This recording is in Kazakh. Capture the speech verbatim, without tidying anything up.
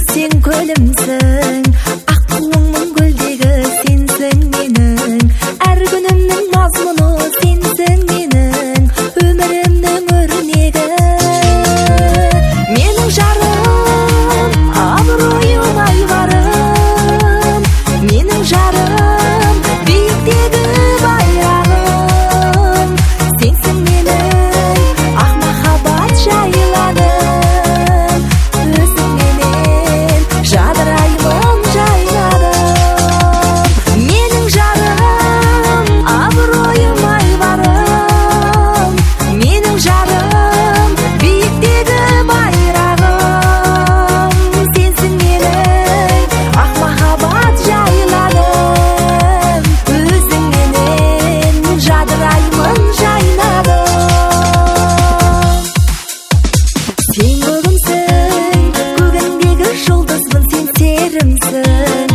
Сен көлімсің, ақ туыңның гүлдегі сенсің менің. Әр күнімнің мазмұны сенсің менің, өмірімнің өрнегі. Менің жарым, абыройым айбарым, менің жарым, биіктегі байрағым. Сенсің менің ақ махаббат жайланым, өзіңменен жадыраймын жайнадым. Менің жарым, абыройым айбарым, менің жарым, биіктегі байрағым. Сенсің менің ақ махаббат жайладым, өзіңменен жадыраймын жайнадым. Сен бүгінсің, көгімдегі жұлдызбын, сен серімсің.